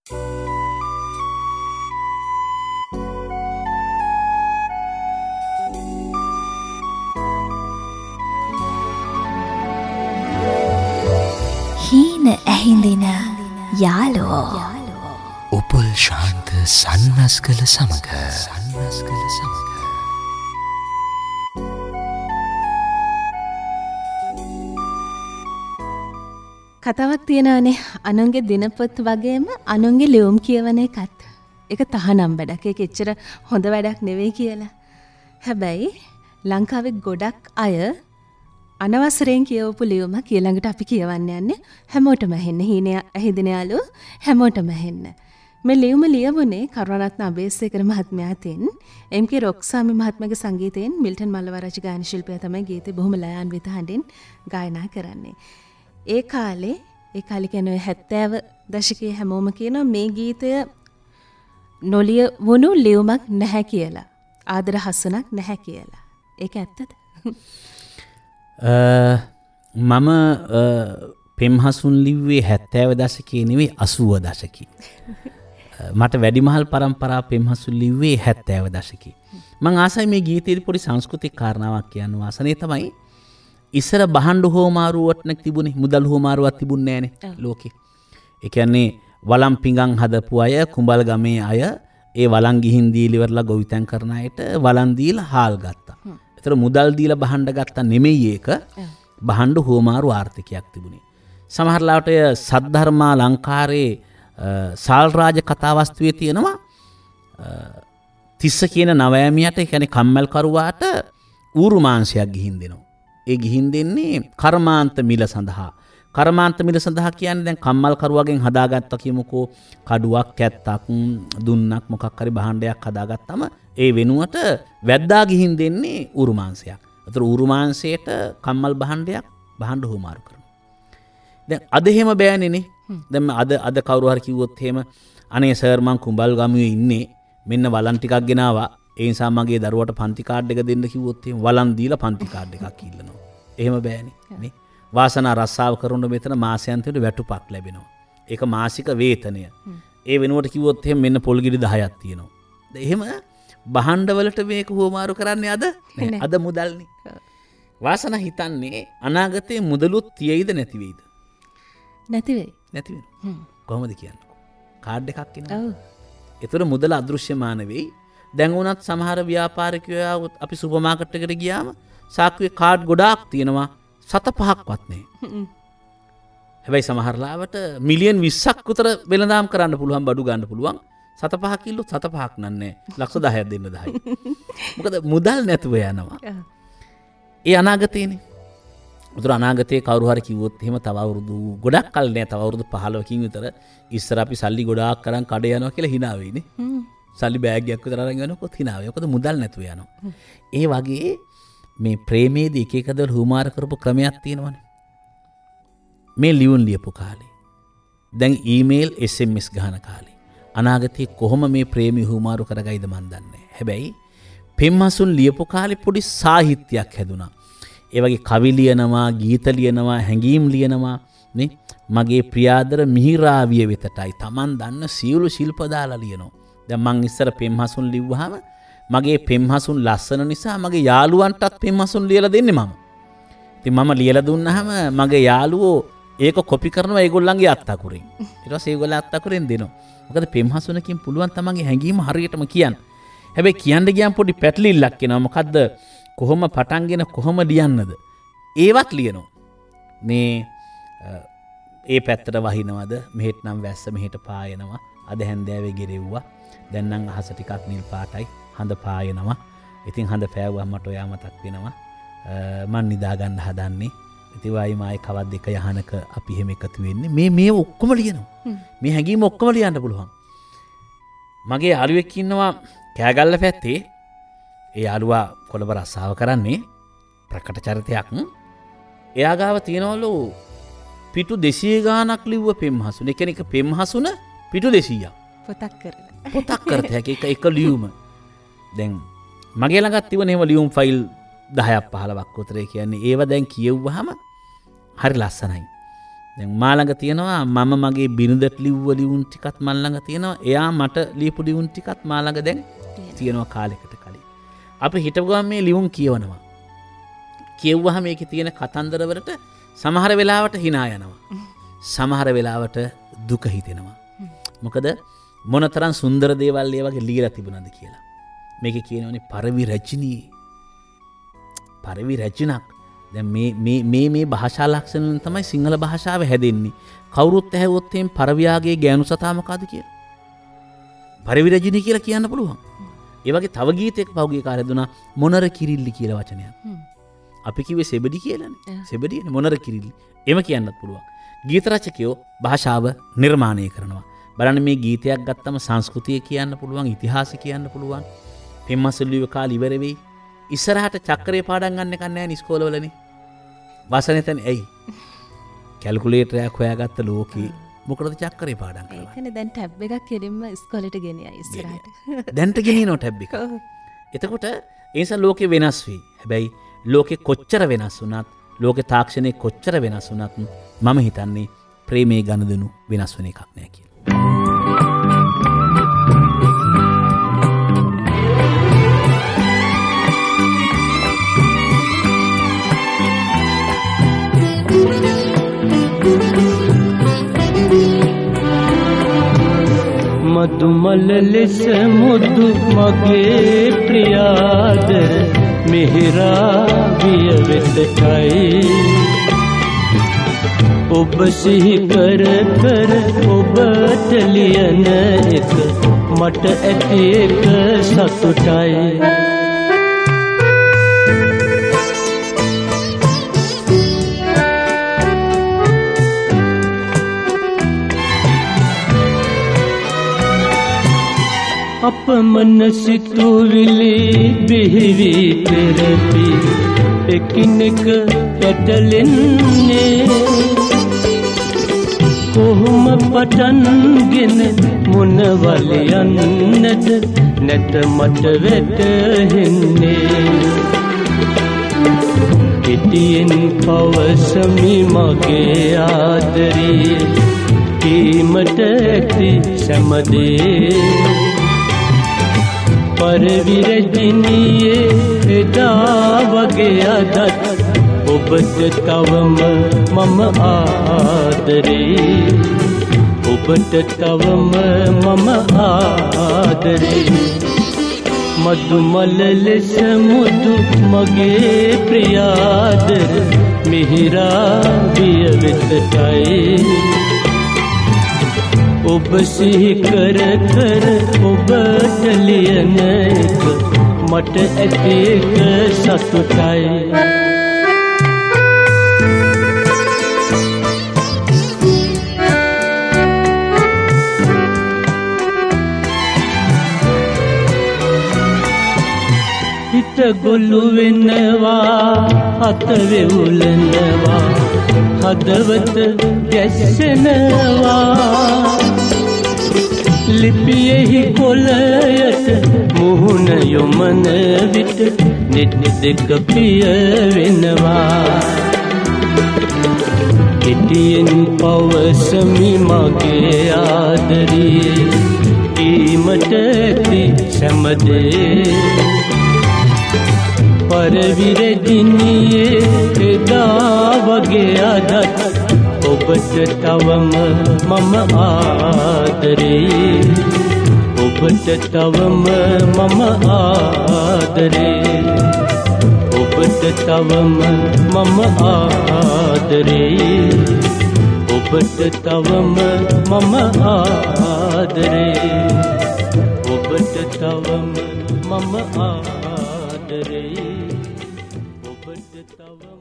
හීන ඇහිඳින යාලෝ උපුල් ශාන්ත සන්නස්කල සමග කතාවක් තියෙනවානේ අනුන්ගේ දිනපොත් වගේම අනුන්ගේ ලියුම් කියවන එකත්. ඒක තහනම් වැඩක්. ඒක එච්චර හොඳ වැඩක් නෙවෙයි කියලා. හැබැයි ලංකාවේ ගොඩක් අය අනවසරයෙන් කියවපු ලියුමක් ඊළඟට අපි කියවන්න යන්නේ හැමෝටම ඇහෙන්න. හීනය ඇහිදින යාළුවෝ හැමෝටම ඇහෙන්න. මේ ලියුම ලියවුනේ කරුණාරත්න අබේසේකර මහත්මයාගෙන් එම්.කේ රොක්සාමි මහත්මයාගේ සංගීතයෙන් මිල්ටන් මල්ලවරාජ ගායන ශිල්පියා තමයි ගීතේ බොහොම ලයාන්විත හඬින් ගායනා කරන්නේ. ඒ කාලේ කියන්නේ 70 දශකයේ හැමෝම කියනවා මේ ගීතය නොලිය වුණු ලියුමක් නැහැ කියලා. ආදර හසුනක් නැහැ කියලා. ඒක ඇත්තද? මම පෙම්හසුන් ලිව්වේ 70 දශකයේ නෙවෙයි 80 දශකයේ. මට වැඩිමහල් පරම්පරා පෙම්හසුන් ලිව්වේ 70 දශකයේ. මම ආසයි මේ ගීතයේ පොඩි සංස්කෘතික කාරණාවක් කියන්න වාසනේ තමයි ඉස්සර බහන්ඩු හෝමාරුවක් නැක් තිබුණේ. මුදල් හෝමාරුවක් තිබුණේ නැහනේ ලෝකේ. ඒ කියන්නේ වළම් පිඟන් හදපු අය කුඹල් ගමේ අය ඒ වළම් ගිහින් දීලා ඉවරලා ගොවිතැන් කරන අයට වළම් දීලා හාල් ගත්තා. ඒතර මුදල් දීලා බහන්ඩ ගත්තා නෙමෙයි ඒක. බහන්ඩු හෝමාරු ආර්ථිකයක් තිබුණේ. සමහර ලාවට සද්ධර්මා ලංකාරේ සාල්රාජ කතාවස්තුවේ තියෙනවා තිස්ස කියන නවයමියට ඒ කියන්නේ කම්මල් කරුවාට ඌරු මාංශයක් ගිහින් දෙනවා. ඒ ගිහින් දෙන්නේ කර්මාන්ත මිල සඳහා. කර්මාන්ත මිල සඳහා කියන්නේ දැන් කම්මල් කරුවාගෙන් හදාගත්ත කියමුකෝ කඩුවක් කැත්තක් දුන්නක් මොකක් හරි භාණ්ඩයක් හදාගත්තම ඒ වෙනුවට වැද්දා ගිහින් දෙන්නේ ඌරු මාංශයක්. ඒතර ඌරු මාංශයට කම්මල් භාණ්ඩයක් භාණ්ඩ හොමාරු කරනවා. දැන් අද එහෙම බෑනේ. දැන් අද කවුරු හරි කිව්වොත් එහෙම අනේ සර් මං කුඹල් ගමුවේ ඉන්නේ මෙන්න වලන් ටිකක් ගෙනාවා ඒ නිසා මගේ දරුවට පන්ති කාඩ් එක දෙන්න කිව්වොත් එහෙම වලන් දීලා පන්ති කාඩ් එකක් ඉල්ලනවා. එහෙම බෑනේ නේ. වාසනා රස්සාව කරන මෙතන මාසයන්තයට වැටුපක් ලැබෙනවා. ඒක මාසික වේතනය. ඒ වෙනුවට කිව්වොත් එහෙම මෙන්න පොල් ගෙඩි 10ක් තියෙනවා. එහෙම බහන්ඩ වලට මේක හොමාරු කරන්නේ අද මුදල්නේ. වාසනා හිතන්නේ අනාගතයේ මුදලුත් තියෙයිද නැති වෙයිද? නැති වෙයි. නැති වෙනවා. කොහොමද කියන්නේ? කාඩ් එකක් එනවා. ඔව්. ඒතර මුදල අදෘශ්‍යමාන වෙයි. දැන් උනත් සමහර ව්‍යාපාරිකයෝ අපි සුපර් මාකට් එකට ගියාම සාක්කුවේ කාඩ් ගොඩාක් තියෙනවා 7-5ක්වත් නැහැ. හැබැයි සමහර ලාවට මිලියන් 20ක් විතර වෙළඳාම් කරන්න පුළුවන් බඩු ගන්න පුළුවන්. 7-5 කිල්ලෝ 7-5ක් නන්නේ. ලක්ෂ 10ක් දෙන්න 10යි. මොකද මුදල් නැතුව යනවා. ඒ අනාගතේනේ. උතර අනාගතයේ කවුරු හරි කිව්වොත් එහෙම තව අවුරුදු ගොඩක් කල් නෑ තව අවුරුදු 15කින් විතර ඉස්සර අපි සල්ලි ගොඩාක් කරන් කඩ යනවා කියලා hina වෙයිනේ. සල්ලි බෑග් එකක් විතර අරන් යනකොත් hina වෙයි. මොකද මුදල් නැතුව යනවා. ඒ වගේ මේ ප්‍රේමයේදී එක එක දවල් හුමාර කරපු ක්‍රමයක් තියෙනවනේ. මේ ලියුම් ලියපු කාලේ. දැන් ඊමේල් SMS ගහන කාලේ. අනාගතයේ කොහොම මේ ප්‍රේමී හුමාරු කරගයිද මන් දන්නේ නැහැ. හැබැයි පෙම්හසුන් ලියපු කාලේ පොඩි සාහිත්‍යයක් හැදුනා. ඒ වගේ කවි ලියනවා, ගීත ලියනවා, හැඟීම් ලියනවා නේ. මගේ ප්‍රියාදර මිහිරාවිය වෙතටයි Taman දන්න සියලු ශිල්ප දාලා ලියනවා. දැන් මං ඉස්සර පෙම්හසුන් ලිව්වහම මගේ පෙම්හසුන් ලස්සන නිසා මගේ යාළුවන්ටත් පෙම්හසුන් ලියලා දෙන්නේ මම. ඉතින් මම ලියලා දුන්නාම මගේ යාළුවෝ ඒක කොපි කරනවා ඒගොල්ලන්ගේ අත්තකුරෙන්. ඊට පස්සේ ඒගොල්ලෝ අත්තකුරෙන් දෙනවා. මොකද පෙම්හසුනකින් පුළුවන් තමන්ගේ හැඟීම හරියටම කියන්න. හැබැයි කියන්න ගියාම පොඩි පැටලිල්ලක් එනවා. මොකද්ද? කොහොම පටන්ගෙන කොහොම ලියන්නද? ඒවත් ලියනවා. මේ ඒ පැත්තට වහිනවද? මෙහෙට නම් වැස්ස මෙහෙට පායනවා. අද හැන්දෑවේ ගෙරෙව්වා. දැන් නම් අහස ටිකක් නිල් පාටයි. හඳ පායනවා. ඉතින් හඳ පෑවුවා මට ඔයා මතක් වෙනවා. මන් නිදා ගන්න හදන්නේ. ඉතින් වයි මායි කවද්ද එක යහනක අපි එහෙම එකතු වෙන්නේ. මේ ඔක්කොම ලියනවා. මේ හැඟීම ඔක්කොම ලියන්න පුළුවන්. මගේ යාළුවෙක් ඉන්නවා කෑගල්ල පැත්තේ. ඒ යාළුවා කොළඹ රස්සාව කරන්නේ ප්‍රකට චරිතයක්. එයා ගාව තියනවලු පිටු 200 ගාණක් ලිව්ව පෙම්හසුන. ඒ කියන්නේ එක පෙම්හසුන පිටු 200ක්. පොතක් කරත හැකි එක ලියුම. දැන් මගේ ළඟත් තිබුණේ එහෙම ලියුම් ෆයිල් 10ක් 15ක් උතරේ කියන්නේ ඒව දැන් කියවුවාම හරි ලස්සනයි. දැන් මා ළඟ තියෙනවා මම මගේ බිරිඳට ලිව්ව ලියුම් ටිකත් මන් ළඟ තියෙනවා. එයා මට ලියපු ලියුම් ටිකත් මා ළඟ දැන් තියෙනවා කාලයකට කලින්. අපි හිටපු ගමන් මේ ලියුම් කියවනවා. කියවුවාම මේකේ තියෙන කතන්දර වලට සමහර වෙලාවට hina යනවා. සමහර වෙලාවට දුක හිතෙනවා. මොකද මොනතරම් සුන්දර දේවල් ඒ වගේ ලියලා තිබුණාද කියලා. මේකේ කියනවනේ පරිවිරචනී. පරිවිරචනක්. දැන් මේ භාෂා ලක්ෂණ වලින් තමයි සිංහල භාෂාව හැදෙන්නේ. කවුරුත් ඇහුවොත් එම් පරිවියාගේ ගෑනු සතා මොකද්ද කියලා. පරිවිරචනී කියලා කියන්න පුළුවන්. ඒ වගේ තව ගීතයක පහුගිය කාලේ දුනා මොනර කිරිල්ලි කියලා වචනයක්. අපි කිව්වේ සෙබඩි කියලානේ. සෙබඩිනේ මොනර කිරිල්ලි. එම කියන්නත් පුළුවන්. ගීත රචකයෝ භාෂාව නිර්මාණය කරනවා. බලන්න මේ ගීතයක් ගත්තම සංස්කෘතිය කියන්න පුළුවන්, ඉතිහාසය කියන්න පුළුවන්. පෙම්මසල්ලිව කාලේ ඉවර වෙයි. ඉස්සරහට චක්‍රේ පාඩම් ගන්න එක නැහැ නේ ඉස්කෝලවලනේ. වාසනෙතන ඇයි? කැල්කියුලේටරයක් හොයාගත්ත ලෝකේ මොකටද චක්‍රේ පාඩම් කරන්නේ? ඒකනේ දැන් ටැබ් එකක් කෙලින්ම ඉස්කෝලේට ගෙනියයි ඉස්සරහට. දැන්ට ගෙනියනවා ටැබ් එක. එතකොට ඒ නිසා ලෝකේ වෙනස් වෙයි. හැබැයි ලෝකේ කොච්චර වෙනස් වුණත්, ලෝකේ තාක්ෂණය කොච්චර වෙනස් වුණත් මම හිතන්නේ ප්‍රේමයේ ගනුදෙනු වෙනස් වෙන එකක් නෑ කියලා. මදුමල ලෙස මුදු මගේ ප්‍රියාදර මෙහෙරාවිය වෙතයි ඔබ සිහි කර කර ඔබට ලියන එක මට ඇති එක සතුටයි අපමණ සිතුවිලි බිහිවි පෙරපි එකිනෙක පැටලෙන්නේ කොහොම පටන්ගෙන මොනවල යන්නද නැත මට වැටහෙන්නේ පිටියෙන් පවසමි මගේ ආදරේ කීමට ඇති සැමදේ පරිවිරජිනියේ එදා වගේ අදත් ඔබට තවම මම ආදරේ ඔබට තවම මම ආදරේ මදුමල ලෙස මුදු මගේ ප්‍රියාදර මිහිරාවිය වෙතයි ඔබ සිහි කර කර ඔබට ලියන එක මට ඇති එක සතුටයි හිත ගොළු වෙනවා අත වෙවුලනවා හදවත ගැස්සෙනවා ලිපියෙහි කොළයට මුහුණ යොමන විට නෙත් දෙක පිය වෙනවා කෙටියෙන් පවසමි මගේ ආදරේ කීමට ඇති සැමදේ පරිවිරජිනියේ එදා වගේ අදත් ඔබට තවම මම ආදරේ ඔබට තවම මම ආදරේ ඔබට තවම මම ආදරේ ඔබට තවම මම ආදරේ ඔබට තවම මම ආදරේ ඔබට තවම